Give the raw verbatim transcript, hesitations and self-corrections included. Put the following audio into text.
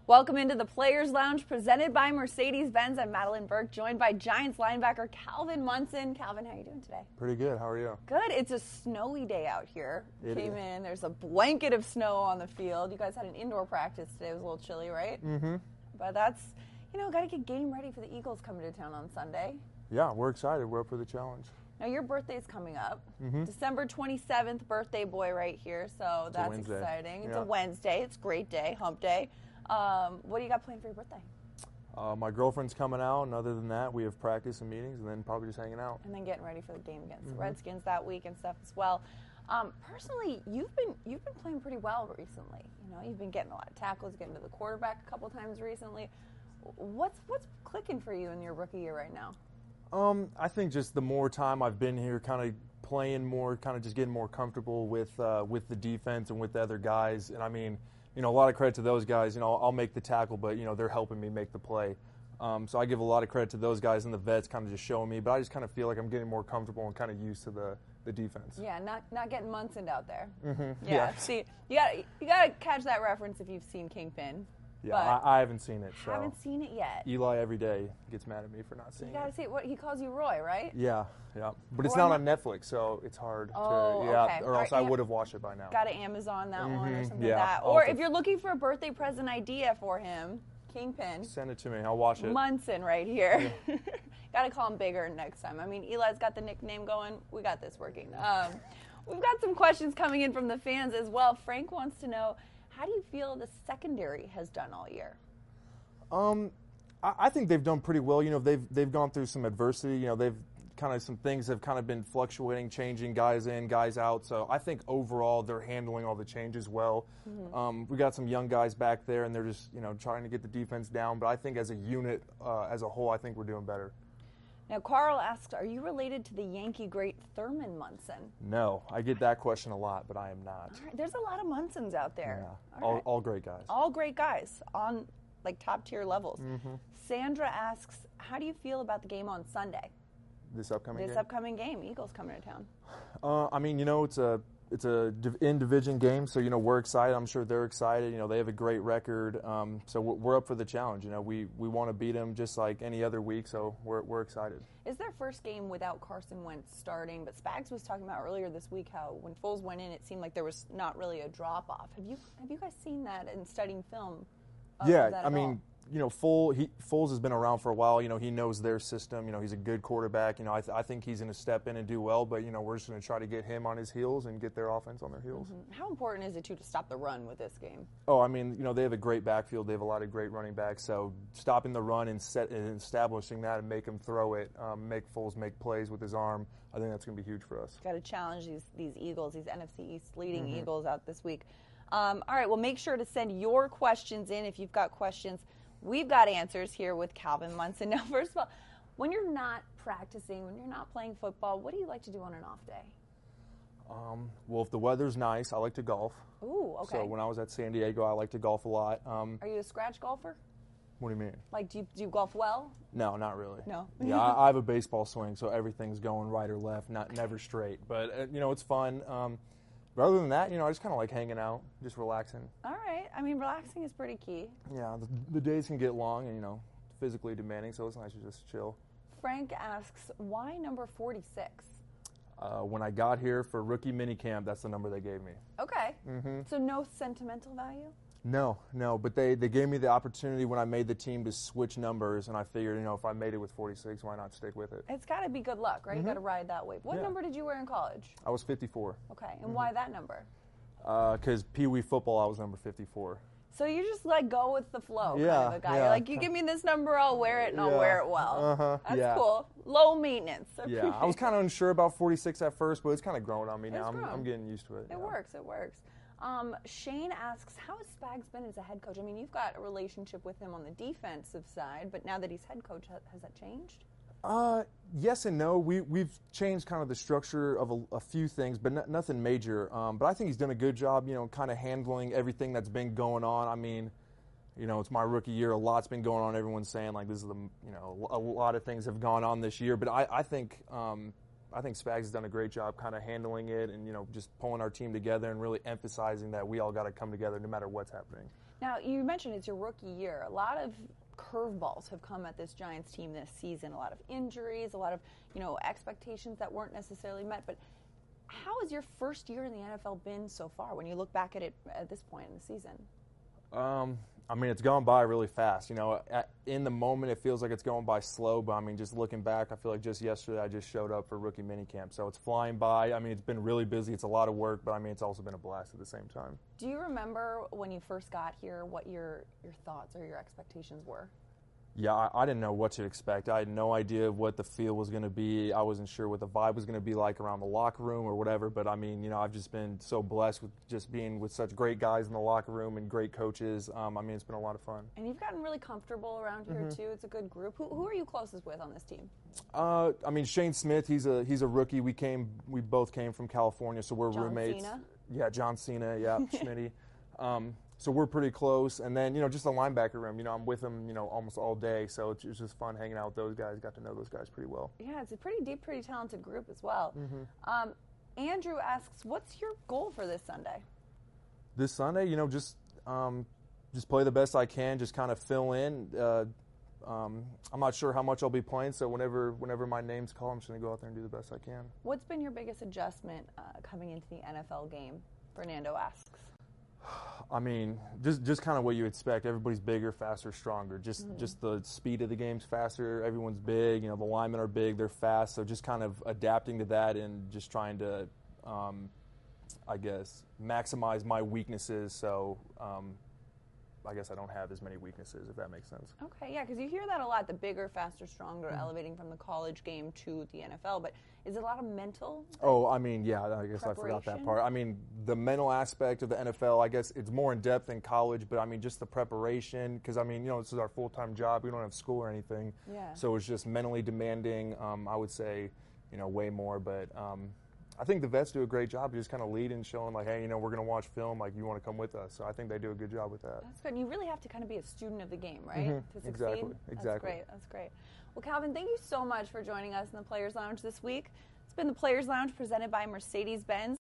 Welcome into the Players Lounge presented by Mercedes-Benz. I'm Madeline Burke, joined by Giants linebacker Calvin Munson. Calvin, how are you doing today? Pretty good. How are you? Good. It's a snowy day out here. It Came is. in. There's a blanket of snow on the field. You guys had an indoor practice today. It was a little chilly, right? Mm-hmm. But that's, you know, got to get game ready for the Eagles coming to town on Sunday. Yeah, we're excited. We're up for the challenge. Now, your birthday's coming up. Mm-hmm. December twenty-seventh, birthday boy right here, so It's a that's Wednesday. exciting. It's Yeah. a Wednesday. It's a great day, hump day. Um, what do you got planned for your birthday? Uh, my girlfriend's coming out, and other than that, we have practice and meetings, and then probably just hanging out. And then getting ready for the game against Mm-hmm. the Redskins that week and stuff as well. Um, personally, you've been you've been playing pretty well recently. You know, you've been getting a lot of tackles, getting to the quarterback a couple times recently. What's what's clicking for you in your rookie year right now? Um, I think just the more time I've been here, kind of playing more, kind of just getting more comfortable with uh, with the defense and with the other guys. And I mean, you know, a lot of credit to those guys. You know, I'll make the tackle, but you know, they're helping me make the play. Um, so I give a lot of credit to those guys and the vets, kind of just showing me. But I just kind of feel like I'm getting more comfortable and kind of used to the, the defense. Yeah, not not getting Munson out there. Mm-hmm. Yeah, Yeah. see, you got you got to catch that reference if you've seen Kingpin. Yeah, But I, I haven't seen it. So haven't seen it yet. Eli every day gets mad at me for not seeing You got to it. see what he calls you, Roy, right? Yeah, yeah, but it's Roy not Ma- on Netflix, so it's hard Oh, to. Yeah, okay. or else Are I Am- would have watched it by now. Got to Amazon that one or Mhm, something yeah, like that. I'll Or have if to- you're looking for a birthday present idea for him, Kingpin. Send it to me. I'll watch it. Munson right here. Got to call him bigger next time. I mean, Eli's got the nickname going. We got this working. Um, we've got some questions coming in from the fans as well. Frank wants to know, how do you feel the secondary has done all year? Um, I, I think they've done pretty well. You know, they've they've gone through some adversity. You know, they've kind of some things have kind of been fluctuating, changing guys in, guys out. So I think overall they're handling all the changes well. Mm-hmm. Um, we got some young guys back there, and they're just you know trying to get the defense down. But I think as a unit, uh, as a whole, I think we're doing better. Now, Carl asks, are you related to the Yankee great Thurman Munson? No, I get that question a lot, but I am not. All right, there's a lot of Munsons out there. Yeah, All all, right. all great guys. All great guys on like top tier levels. Mm-hmm. Sandra asks, how do you feel about the game on Sunday? This upcoming This game. upcoming game, Eagles coming to town. Uh, I mean, you know, it's a it's a div- in division game, so you know we're excited. I'm sure they're excited. You know, they have a great record, um, so we're, we're up for the challenge. You know, we, we want to beat them just like any other week, so we're we're excited. It's their first game without Carson Wentz starting, but Spags was talking about earlier this week how when Foles went in, it seemed like there was not really a drop off. Have you have you guys seen that in studying film? of yeah, that I at mean, all? you know, Foles, he, Foles has been around for a while. You know, he knows their system. You know, he's a good quarterback. You know, I, th- I think he's going to step in and do well, but, you know, we're just going to try to get him on his heels and get their offense on their heels. How important is it too to stop the run with this game? Oh, I mean, you know, they have a great backfield. They have a lot of great running backs. So stopping the run and, set, and establishing that and make him throw it, um, make Foles make plays with his arm, I think that's going to be huge for us. Got to challenge these these Eagles, these N F C East leading Mm-hmm. Eagles out this week. Um, all right, well, make sure to send your questions in if you've got questions. We've got answers here with Calvin Munson. Now, first of all, when you're not practicing, when you're not playing football, what do you like to do on an off day? Um, well, if the weather's nice, I like to golf. Ooh, okay. So when I was at San Diego, I like to golf a lot. Um, Are you a scratch golfer? what do you mean? Like, do you, do you golf well? No, not really. No? yeah, I, I have a baseball swing, so everything's going right or left, not never straight. But uh, you know, it's fun. Um, but other than that, you know, I just kind of like hanging out, just relaxing. All right. I mean, relaxing is pretty key. Yeah, the, the days can get long and you know, physically demanding, so it's nice to just chill. Frank asks, why number forty-six? Uh, when I got here for rookie minicamp, that's the number they gave me. Okay. Mm-hmm. So no sentimental value? No, no, but they, they gave me the opportunity when I made the team to switch numbers, and I figured, you know, if I made it with forty-six, why not stick with it? It's got to be good luck, right? You got to ride that wave. What Yeah. number did you wear in college? I was fifty-four. Okay. And why that number? Because Pee Wee football, I was number fifty-four. So you just like go with the flow kind Yeah, of a guy. yeah. You're like, you give me this number, I'll wear it and I'll Yeah. wear it well. Uh-huh, That's yeah. cool. Low maintenance. Yeah, I was kind of unsure about forty-six at first, but it's kind of growing on me now. It's I'm, grown. I'm getting used to it. It yeah. works. It works. Um, Shane asks, how has Spags been as a head coach? I mean, you've got a relationship with him on the defensive side, but now that he's head coach, ha- has that changed? Uh, yes and no. We we've changed kind of the structure of a, a few things, but no, nothing major. Um, but I think he's done a good job, you know, kind of handling everything that's been going on. I mean, you know, it's my rookie year. A lot's been going on. Everyone's saying like this is the, you know, a lot of things have gone on this year. But I I think um, I think Spags has done a great job kind of handling it and, you know, just pulling our team together and really emphasizing that we all got to come together no matter what's happening. Now, you mentioned it's your rookie year. A lot of curveballs have come at this Giants team this season. A lot of injuries, a lot of, you know, expectations that weren't necessarily met. But how has your first year in the N F L been so far when you look back at it at this point in the season? Um, I mean, it's gone by really fast. You know, at, in the moment, it feels like it's going by slow. But I mean, just looking back, I feel like just yesterday I just showed up for rookie minicamp. So it's flying by. I mean, it's been really busy. It's a lot of work, but I mean, it's also been a blast at the same time. Do you remember when you first got here what your your thoughts or your expectations were? Yeah, I, I didn't know what to expect. I had no idea what the feel was going to be. I wasn't sure what the vibe was going to be like around the locker room or whatever. But, I mean, you know, I've just been so blessed with just being with such great guys in the locker room and great coaches. Um, I mean, it's been a lot of fun. And you've gotten really comfortable around here, mm-hmm. too. It's a good group. Who, who are you closest with on this team? Uh, I mean, Shane Smith, he's a he's a rookie. We came, we both came from California, so we're John roommates. Cena? Yeah, John Cena, yeah, Schmitty. Um, So we're pretty close, and then, you know, just the linebacker room, you know, I'm with them, you know, almost all day, so it's just fun hanging out with those guys. Got to know those guys pretty well. Yeah, it's a pretty deep, pretty talented group as well. Mm-hmm. Um, Andrew asks, what's your goal for this Sunday? This Sunday, you know, just um, just play the best I can, just kind of fill in. Uh, um, I'm not sure how much I'll be playing, so whenever whenever my name's called, I'm just going to go out there and do the best I can. What's been your biggest adjustment uh, coming into the N F L game? Fernando asks. I mean, just just kind of what you expect. Everybody's bigger, faster, stronger. Just mm-hmm. just the speed of the game's faster. Everyone's big. You know, the linemen are big. They're fast. So just kind of adapting to that and just trying to, um, I guess, maximize my weaknesses. So um, I guess I don't have as many weaknesses, if that makes sense. Okay, yeah, because you hear that a lot, the bigger, faster, stronger, mm-hmm. elevating from the college game to the N F L. But is it a lot of mental? Oh, I mean, yeah, I guess I forgot that part. I mean, the mental aspect of the N F L, I guess it's more in depth than college, but I mean, just the preparation, because I mean, you know, this is our full-time job. We don't have school or anything. Yeah. So it's just mentally demanding, um, I would say, you know, way more. But um, I think the vets do a great job of just kind of leading, showing like, hey, you know, we're going to watch film, like, you want to come with us. So I think they do a good job with that. That's good. And you really have to kind of be a student of the game, right? Mm-hmm. To succeed? Exactly. Exactly. That's great. That's great. Well, Calvin, thank you so much for joining us in the Players Lounge this week. It's been the Players Lounge presented by Mercedes-Benz.